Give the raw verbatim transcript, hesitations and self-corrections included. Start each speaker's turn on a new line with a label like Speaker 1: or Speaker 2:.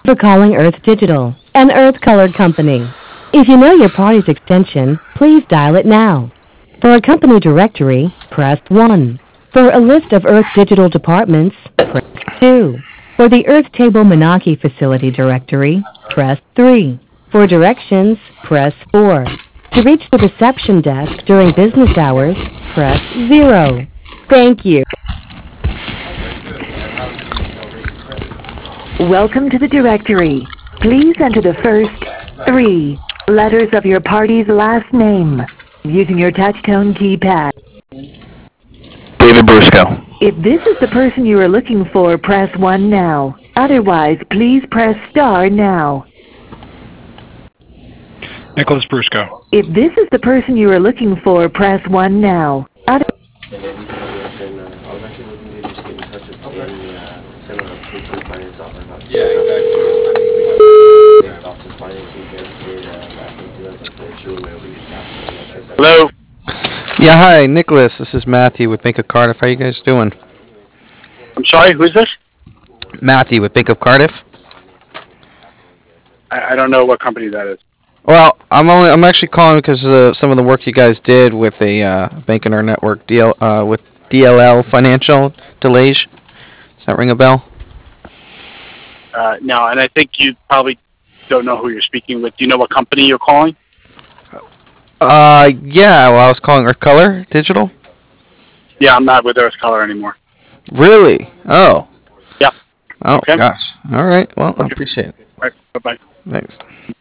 Speaker 1: For calling Earth Digital, an Earth colored company. If you know your party's extension, please dial it now. For a company directory, press one. For a list of Earth Digital departments, press two. For the Earth Table Menaki Facility directory, press three. For directions, press four. To reach the reception desk during business hours, press zero. Thank you.
Speaker 2: Welcome to the directory. Please enter the first three letters of your party's last name using your touch-tone keypad.
Speaker 3: David Brusco.
Speaker 2: If this is the person you are looking for, press one now. Otherwise, please press star now.
Speaker 4: Nicholas Brusco.
Speaker 2: If this is the person you are looking for, press one now. Other
Speaker 5: Yeah, exactly.
Speaker 3: Hello?
Speaker 6: Yeah, hi, Nicholas. This is Matthew with Bank of Cardiff. How you guys doing?
Speaker 3: I'm sorry, who's this?
Speaker 6: Matthew with Bank of Cardiff.
Speaker 3: I, I don't know what company that is.
Speaker 6: Well, I'm only I'm actually calling because of some of the work you guys did with a uh, bank in our network deal uh, with D L L Financial delays. Does that ring a bell?
Speaker 3: Uh, no, and I think you probably don't know who you're speaking with. Do you know what company you're calling?
Speaker 6: Uh, yeah. Well, I was calling Earth Color Digital.
Speaker 3: Yeah, I'm not with Earth Color anymore.
Speaker 6: Really? Oh.
Speaker 3: Yeah.
Speaker 6: Oh
Speaker 3: Okay.
Speaker 6: gosh. All right. Well, I
Speaker 3: Okay.
Speaker 6: appreciate it.
Speaker 3: All right. Bye bye.
Speaker 6: Thanks.